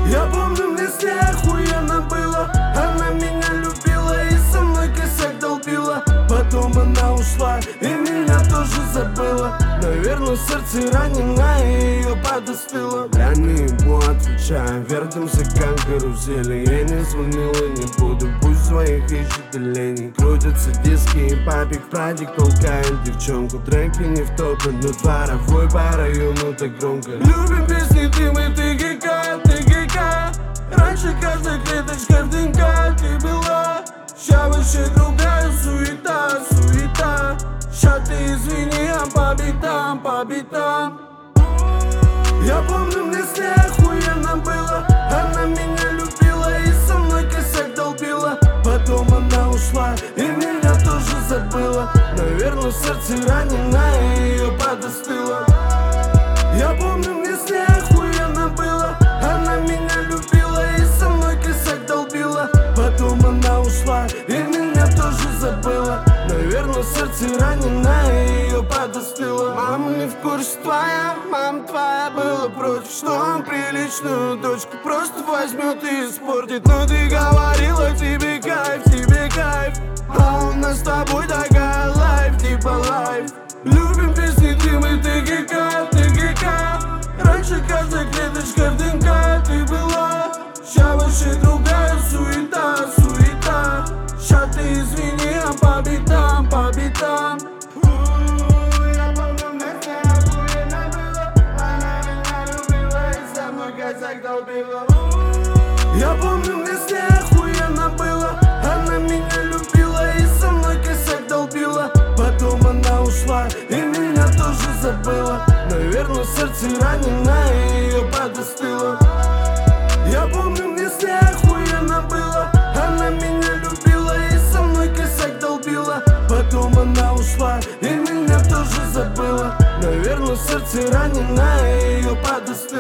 Я помню, мне с ней охуенно было. Она меня любила и со мной косяк долбила. Потом она ушла и меня тоже забыла. Наверное, сердце ранено и ее подостыло. Я не ебу, отвечаю, вертимся как карусели. Я не звонил и не буду, пусть своих ищет оленей. Крутятся диски и папик прадик толкает девчонку. Треки не в топе, но дворовой по району так громко. Любим песни, дым и ТГК, ТГК. Раньше каждая клеточка в ДНК ты была. Ща вообще другая суета, суета. Ща ты извини, а по битам, по битам. Я помню, мне с ней охуенно было. Она меня любила и со мной косяк долбила. Потом она ушла и меня тоже забыла. Наверное, сердце ранено и ее подостыло. Я помню, мне с ней охуенно было. Она меня любила и со мной косяк долбила. Потом она ушла и меня тоже забыла. Наверное, сердце ранено и ее подостыло. Мама не в курсе твоя, мама твоя была против, что он приличную дочку просто возьмет и испортит. Но ты говорила, тебе кайф, а у нас с тобой такая лайф, типа лайф. Любим песни, дым и ТГК, ТГК. Раньше каждая клеточка в ДНК ты была. Ща вообще другая суета, суета. Ща ты извини, а по битам, по битам. Я помню, мне с ней охуенно было. Она меня любила и со мной косяк долбила. Я помню, мне с ней охуенно было. Она меня любила и со мной косяк долбила. Потом она ушла и меня тоже забыла. Наверное, сердце ранено и ее подостыло. Я помню, мне с ней охуенно было. Она меня любила и со мной косяк долбила. Потом она ушла и меня тоже забыла. Наверное, сердце ранено и ее подостыло.